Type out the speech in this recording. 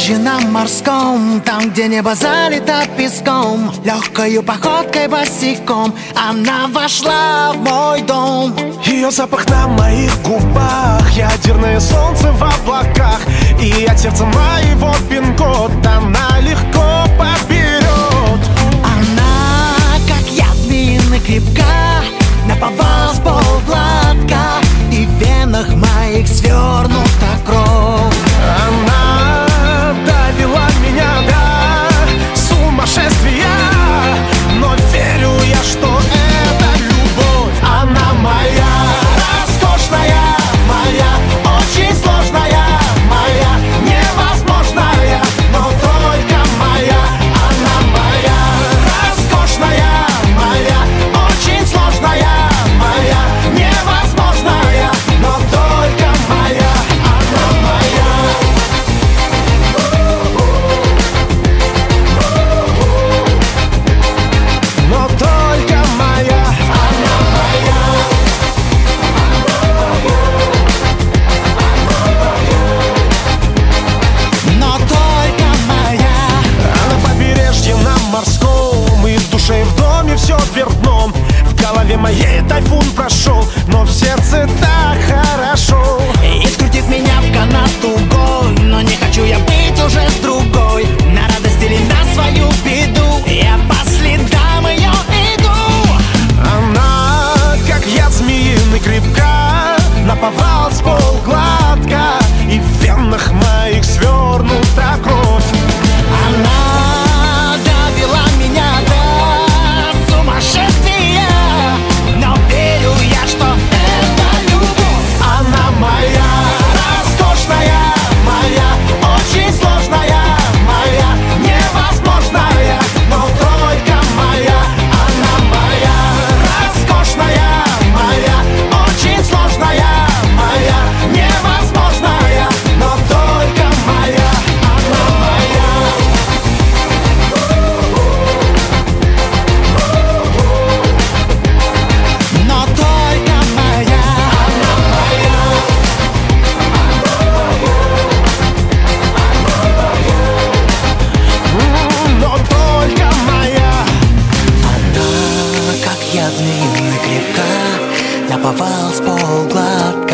побережье на морском, там, где небо залито песком, легкою походкой босиком она вошла в мой дом. Ее запах на моих губах, ядерное солнце в облаках, и от сердца моего пин-код она легко поберет. Она, как я, змеиный крепка, наповал с полгладко, и в венах моих свернута кровь. Она довела меня до сумасшествия, но верю я, что это любовь. Она моя, роскошная, моя, очень сложная, моя, невозможная, но только моя. Она моя, роскошная, моя, очень сложная, моя, невозможная, но только моя. Она моя. Но только моя. Она моя. Но только моя. А на побережье на морском, и в душе, и в доме все вверх дном. В голове моей тайфун прошел, но в сердце так хорошо. И скрутив меня в канат тугой, но не хочу я быть уже с другой. На радость или на свою беду я по следам ее иду. Она, как яд змеиный, крепка, наповал с полгладко, и в венах моих свернута кровь. Она довела меня до сумасшествия, но верю я, что это любовь. Она моя, роскошная, моя, очень сложная, моя, невозможная, но только моя. Она моя, роскошная, моя, очень сложная, моя, невозможная, но только моя. Она моя. Но только моя. Она моя. Но только моя. Она, как яд змеиный, крепка, наповал с полгладко,